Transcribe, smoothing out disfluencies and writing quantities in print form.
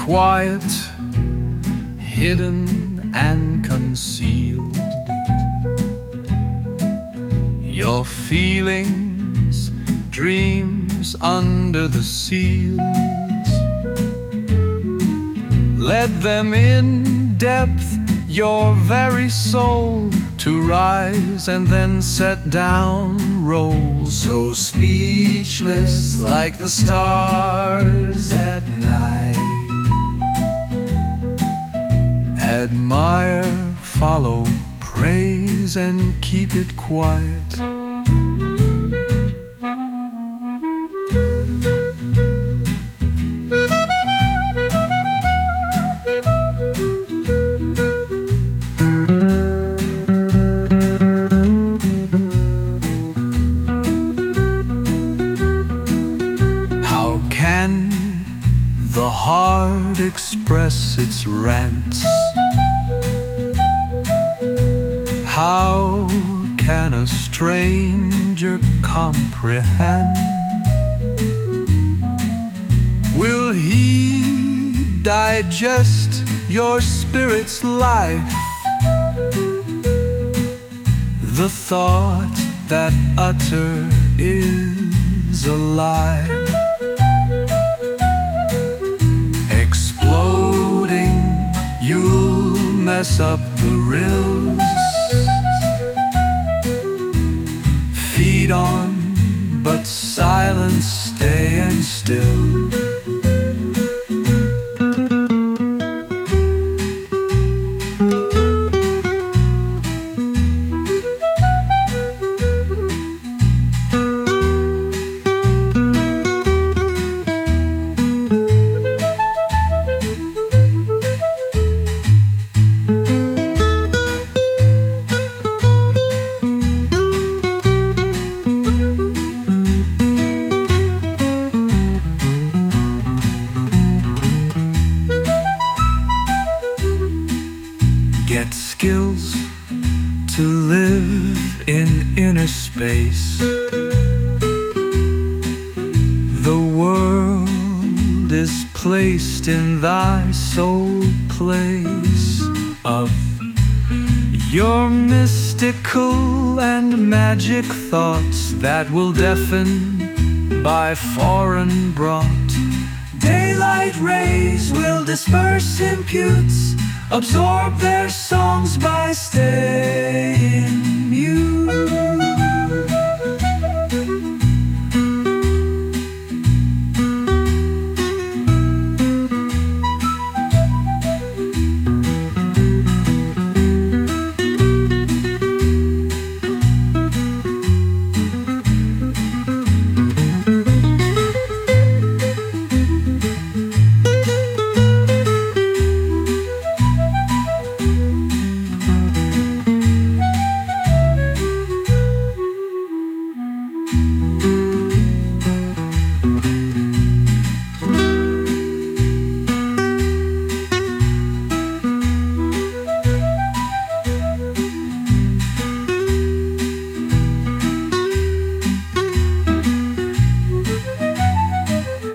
quiet, hidden and concealed. Your feelings, dreams under the seals. Let them in depth your very soul, to rise and then set down roll. So speechless like the stars at night. Admire, follow, praise, and keep it quiet. How can the heart express its rants? How can a stranger comprehend? Will he digest your spirit's life? The thought that utter is a lie. Exploding, you'll mess up the rills. Feed on, but silence, stay and still. Get skills to live in inner space. The world is placed in thy soul place of your mystical and magic thoughts that will deafen by foreign brought. Daylight rays will disperse imputes, absorb their songs by staying mute.